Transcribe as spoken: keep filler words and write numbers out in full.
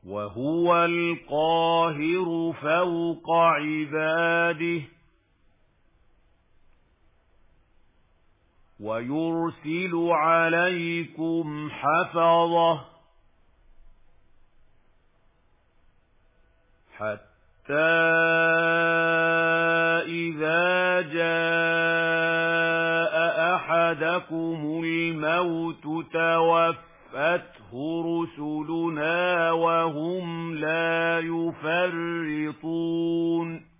وهو القاهر فوق عباده ويرسل عليكم حفظة حتى إذا جاء أحدكم الموت توفته رسلنا وهم لا يفرطون